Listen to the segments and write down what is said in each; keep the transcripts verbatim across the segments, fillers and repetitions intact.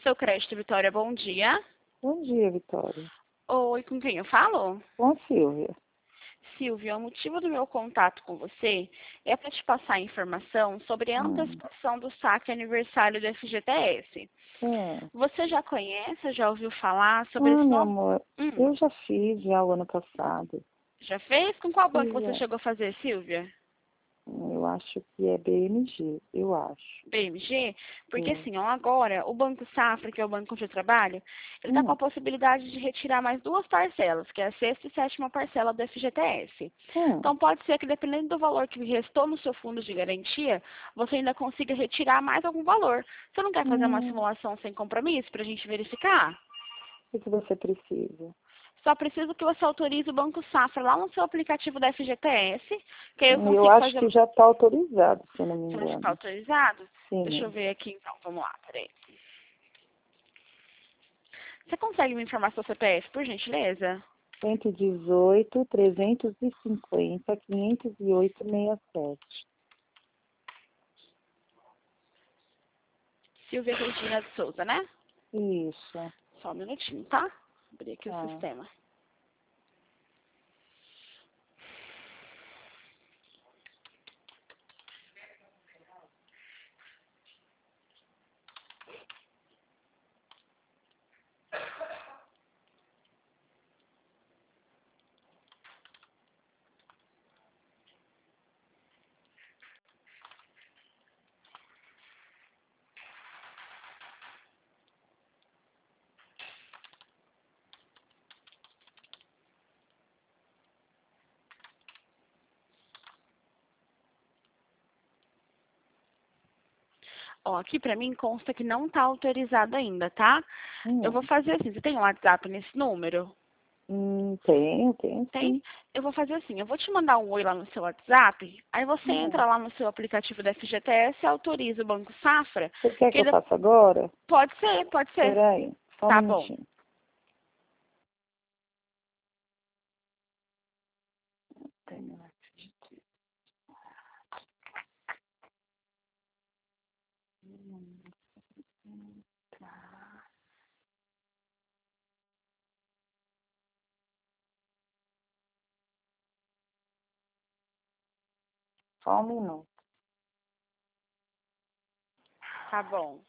Seu crédito, Vitória, bom dia. Bom dia, Vitória. Oi, com quem eu falo? Com a Silvia. Silvia, o motivo do meu contato com você é para te passar a informação sobre a Hum. antecipação do saque aniversário do F G T S. É. Você já conhece, já ouviu falar sobre Ah, esse meu novo? amor, Hum, eu já fiz já o ano passado. já fez? Com qual banco Fiz, você é. chegou a fazer, Silvia? Eu acho que é B M G, eu acho. B M G? Porque É. assim, ó, agora o Banco Safra, que é o banco onde eu trabalho, ele está com Hum. a possibilidade de retirar mais duas parcelas, que é a sexta e sétima parcela do F G T S. Hum. Então pode ser que dependendo do valor que restou no seu fundo de garantia, você ainda consiga retirar mais algum valor. Você não quer fazer uma Hum. simulação sem compromisso para a gente verificar? O que você precisa? Só preciso que você autorize o Banco Safra lá no seu aplicativo da F G T S, que aí eu Eu consigo acho fazer... que já está autorizado, se eu não me Você já está engano. autorizado? Deixa eu Sim. ver aqui então, vamos lá, peraí. Você consegue me informar seu C P F, por gentileza? cento e dezoito, trezentos e cinquenta, quinhentos e oito, sessenta e sete. Silvia Regina de Souza, né? Isso. Só um minutinho, tá? Vou abrir aqui o Tá. sistema. Ó, aqui pra mim consta que não tá autorizado ainda, tá? Eu vou Hum. fazer assim, você tem um WhatsApp nesse número? Hum, tenho, tenho Tem? sim. Eu vou fazer assim, eu vou te mandar um oi lá no seu WhatsApp, aí você Hum. entra lá no seu aplicativo da F G T S e autoriza o Banco Safra, Você quer que que eu ele... faça agora? Pode ser, pode ser. Espera aí, só um Tá bom. minutinho. Tenho aqui. Hum, tá. Só um minuto. Tá bom.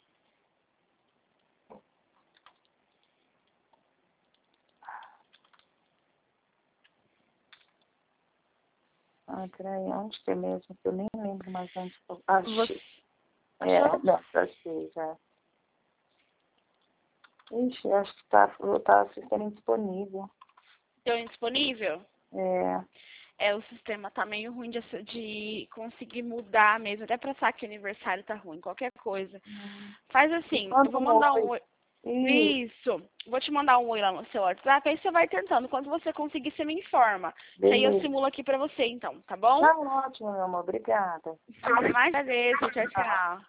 Ah, peraí, onde que é mesmo? Que eu nem lembro mais onde que eu achei. Você É, achou? não, achei já. Ixi, acho que tá, tá sistema indisponível. Deu indisponível? É. É, o sistema tá meio ruim de, de conseguir mudar mesmo. Até pra saque aniversário tá ruim, qualquer coisa. Hum. Faz Me assim, eu manda vou um mandar um oi. oi. Isso, Isso. Vou te mandar um oi lá no seu WhatsApp, aí você vai tentando. Quando você conseguir, você me informa. Que aí eu beleza. simulo aqui pra você, então, tá bom? Tá ótimo, meu amor. Obrigada. Mais agradeço. Tchau, tchau.